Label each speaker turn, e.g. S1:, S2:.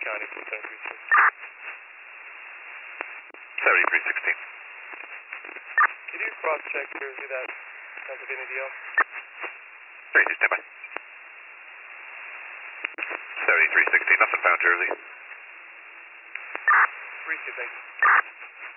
S1: County from 7316.
S2: 7316.
S1: Could you cross-check Jersey that Pennsylvania DL?
S2: 32, stand by. 7316, nothing found, Jersey.
S1: Appreciate it, thank you.